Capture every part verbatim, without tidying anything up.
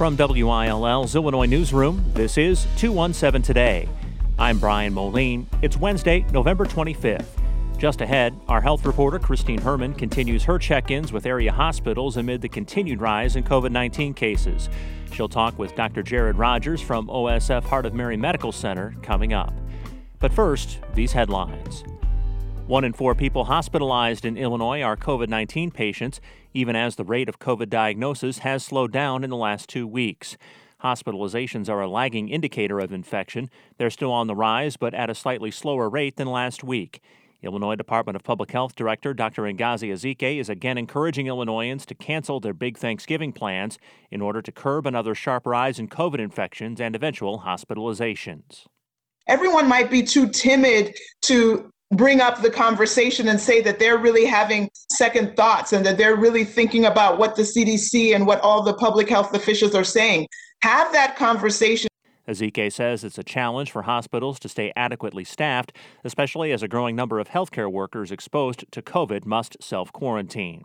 From W I L L's Illinois Newsroom, this is two one seven Today. I'm Brian Moline. It's Wednesday, November twenty-fifth. Just ahead, our health reporter Christine Herman continues her check-ins with area hospitals amid the continued rise in covid nineteen cases. She'll talk with Doctor Jared Rogers from O S F Heart of Mary Medical Center coming up. But first, these headlines. One in four people hospitalized in Illinois are covid nineteen patients, even as the rate of COVID diagnosis has slowed down in the last two weeks. Hospitalizations are a lagging indicator of infection. They're still on the rise, but at a slightly slower rate than last week. Illinois Department of Public Health Director Doctor Ngozi Ezike is again encouraging Illinoisans to cancel their big Thanksgiving plans in order to curb another sharp rise in COVID infections and eventual hospitalizations. Everyone might be too timid to bring up the conversation and say that they're really having second thoughts and that they're really thinking about what the C D C and what all the public health officials are saying. Have that conversation. Ezike says it's a challenge for hospitals to stay adequately staffed, especially as a growing number of healthcare workers exposed to COVID must self-quarantine.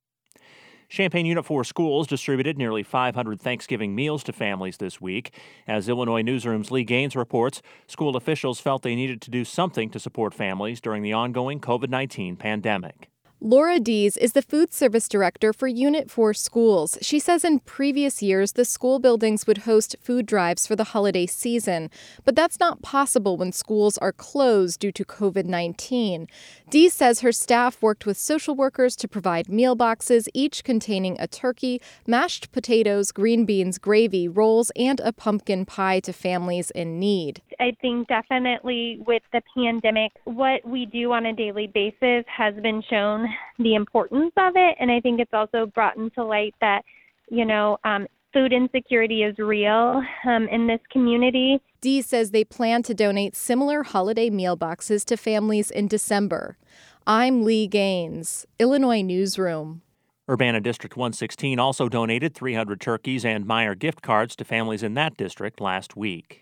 Champaign Unit four schools distributed nearly five hundred Thanksgiving meals to families this week. As Illinois Newsroom's Lee Gaines reports, school officials felt they needed to do something to support families during the ongoing covid nineteen pandemic. Laura Dees is the food service director for Unit four schools. She says in previous years, the school buildings would host food drives for the holiday season, but that's not possible when schools are closed due to covid nineteen. Dees says her staff worked with social workers to provide meal boxes, each containing a turkey, mashed potatoes, green beans, gravy, rolls, and a pumpkin pie to families in need. I think definitely with the pandemic, what we do on a daily basis has been shown the importance of it. And I think it's also brought into light that, you know, um, food insecurity is real um, in this community. Dee says they plan to donate similar holiday meal boxes to families in December. I'm Lee Gaines, Illinois Newsroom. Urbana District one sixteen also donated three hundred turkeys and Meijer gift cards to families in that district last week.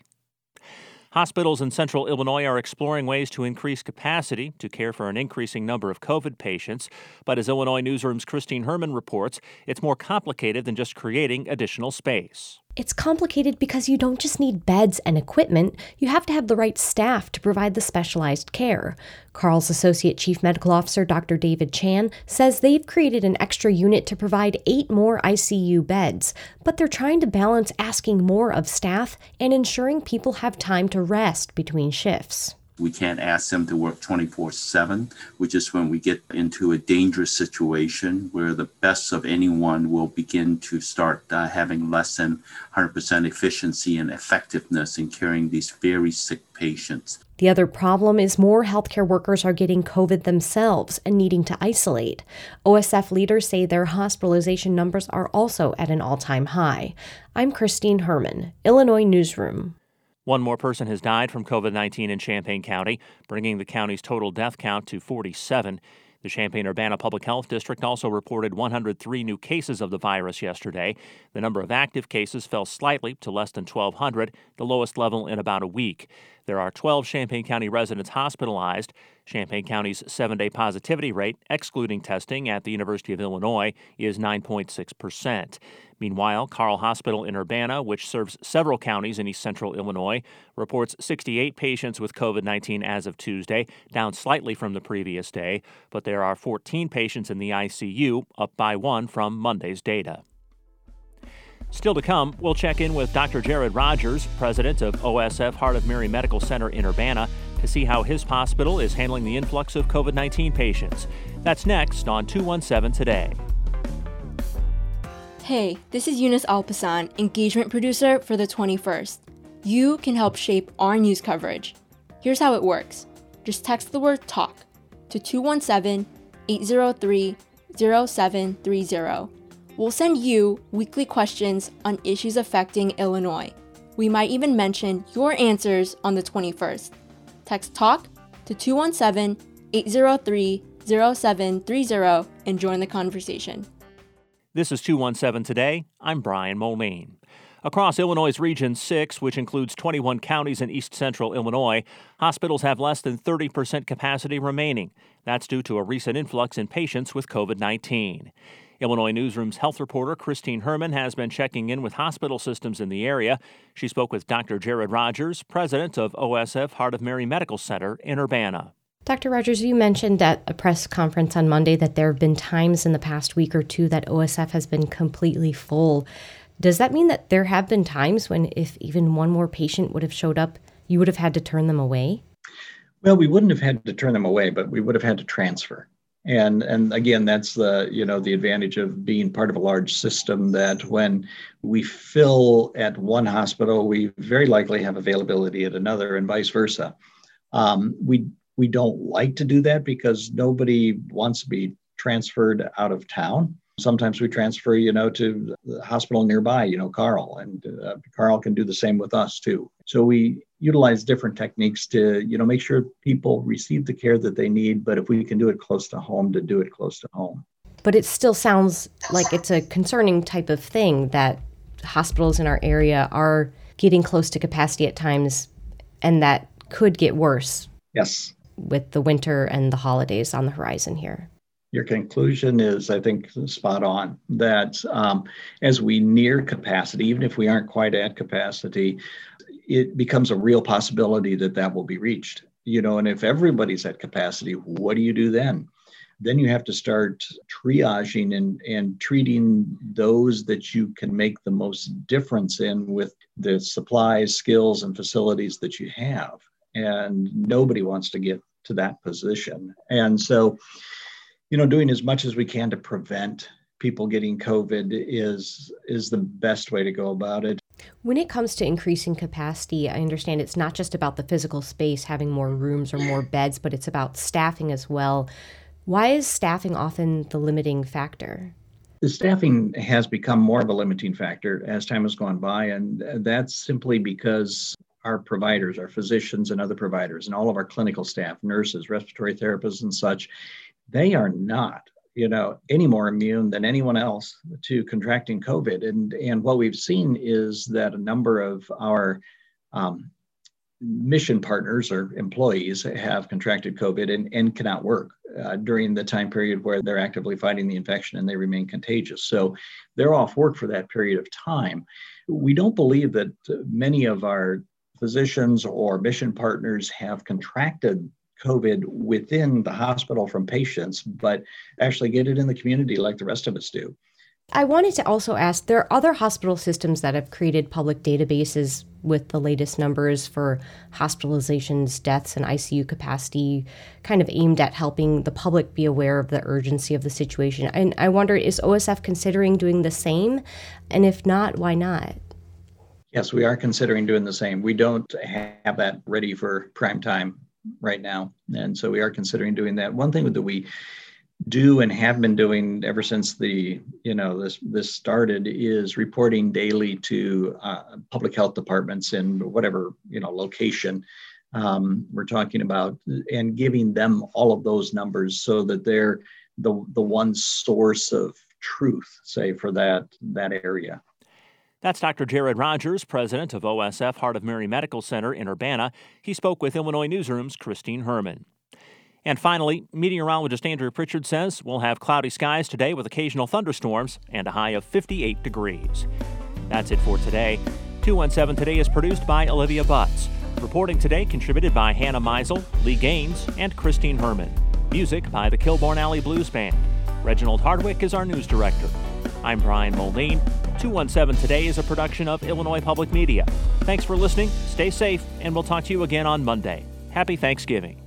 Hospitals in central Illinois are exploring ways to increase capacity to care for an increasing number of COVID patients. But as Illinois Newsroom's Christine Herman reports, it's more complicated than just creating additional space. It's complicated because you don't just need beds and equipment, you have to have the right staff to provide the specialized care. Carle's Associate Chief Medical Officer, Doctor David Chan, says they've created an extra unit to provide eight more I C U beds, but they're trying to balance asking more of staff and ensuring people have time to rest between shifts. We can't ask them to work twenty-four seven, which is when we get into a dangerous situation where the best of anyone will begin to start uh, having less than one hundred percent efficiency and effectiveness in caring these very sick patients. The other problem is more healthcare workers are getting COVID themselves and needing to isolate. O S F leaders say their hospitalization numbers are also at an all-time high. I'm Christine Herman, Illinois Newsroom. One more person has died from covid nineteen in Champaign County, bringing the county's total death count to forty-seven. The Champaign-Urbana Public Health District also reported one hundred three new cases of the virus yesterday. The number of active cases fell slightly to less than twelve hundred, the lowest level in about a week. There are twelve Champaign County residents hospitalized. Champaign County's seven-day positivity rate, excluding testing at the University of Illinois, is nine point six percent. Meanwhile, Carle Hospital in Urbana, which serves several counties in east central Illinois, reports sixty-eight patients with covid nineteen as of Tuesday, down slightly from the previous day, but there are fourteen patients in the I C U, up by one from Monday's data. Still to come, we'll check in with Doctor Jared Rogers, president of O S F Heart of Mary Medical Center in Urbana, to see how his hospital is handling the influx of covid nineteen patients. That's next on two one seven Today. Hey, this is Eunice Alpasan, engagement producer for the twenty-first. You can help shape our news coverage. Here's how it works. Just text the word TALK to two one seven, eight zero three, zero seven three zero. We'll send you weekly questions on issues affecting Illinois. We might even mention your answers on the twenty-first. Text TALK to two one seven, eight zero three, zero seven three zero and join the conversation. This is two one seven Today. I'm Brian Moline. Across Illinois' Region six, which includes twenty-one counties in east central Illinois, hospitals have less than thirty percent capacity remaining. That's due to a recent influx in patients with covid nineteen. Illinois Newsroom's health reporter Christine Herman has been checking in with hospital systems in the area. She spoke with Doctor Jared Rogers, president of O S F Heart of Mary Medical Center in Urbana. Doctor Rogers, you mentioned at a press conference on Monday that there have been times in the past week or two that O S F has been completely full. Does that mean that there have been times when if even one more patient would have showed up, you would have had to turn them away? Well, we wouldn't have had to turn them away, but we would have had to transfer. And and again, that's the, you know, the advantage of being part of a large system, that when we fill at one hospital, we very likely have availability at another and vice versa. Um, we we don't like to do that because nobody wants to be transferred out of town. Sometimes we transfer, you know, to the hospital nearby, you know, Carl, and uh, Carl can do the same with us too. So we utilize different techniques to, you know, make sure people receive the care that they need, but if we can do it close to home, to do it close to home. But it still sounds like it's a concerning type of thing that hospitals in our area are getting close to capacity at times, and that could get worse. Yes. With the winter and the holidays on the horizon here. Your conclusion is, I think, spot on, that um, as we near capacity, even if we aren't quite at capacity, it becomes a real possibility that that will be reached. You know, and if everybody's at capacity, what do you do then? Then you have to start triaging and, and treating those that you can make the most difference in with the supplies, skills, and facilities that you have. And nobody wants to get to that position. And so, you know, doing as much as we can to prevent people getting COVID is is the best way to go about it. When it comes to increasing capacity, I understand it's not just about the physical space, having more rooms or more beds, but it's about staffing as well. Why is staffing often the limiting factor? The staffing has become more of a limiting factor as time has gone by, and that's simply because our providers, our physicians and other providers, and all of our clinical staff, nurses, respiratory therapists and such, they are not, you know, any more immune than anyone else to contracting COVID. And, and what we've seen is that a number of our um, mission partners or employees have contracted COVID and, and cannot work uh, during the time period where they're actively fighting the infection and they remain contagious. So they're off work for that period of time. We don't believe that many of our physicians or mission partners have contracted COVID within the hospital from patients, but actually get it in the community like the rest of us do. I wanted to also ask, there are other hospital systems that have created public databases with the latest numbers for hospitalizations, deaths, and I C U capacity, kind of aimed at helping the public be aware of the urgency of the situation. And I wonder, is O S F considering doing the same? And if not, why not? Yes, we are considering doing the same. We don't have that ready for prime time right now. And so we are considering doing that. One thing that we do and have been doing ever since the, you know, this this started is reporting daily to uh, public health departments in whatever, you know, location um, we're talking about, and giving them all of those numbers so that they're the the one source of truth, say, for that that area. That's Doctor Jared Rogers, president of O S F Heart of Mary Medical Center in Urbana. He spoke with Illinois Newsroom's Christine Herman. And finally, meteorologist Andrew Pritchard says we'll have cloudy skies today with occasional thunderstorms and a high of fifty-eight degrees. That's it for today. two one seven Today is produced by Olivia Butts. Reporting today contributed by Hannah Meisel, Lee Gaines, and Christine Herman. Music by the Kilbourne Alley Blues Band. Reginald Hardwick is our news director. I'm Brian Moldine. two one seven Today is a production of Illinois Public Media. Thanks for listening, stay safe, and we'll talk to you again on Monday. Happy Thanksgiving.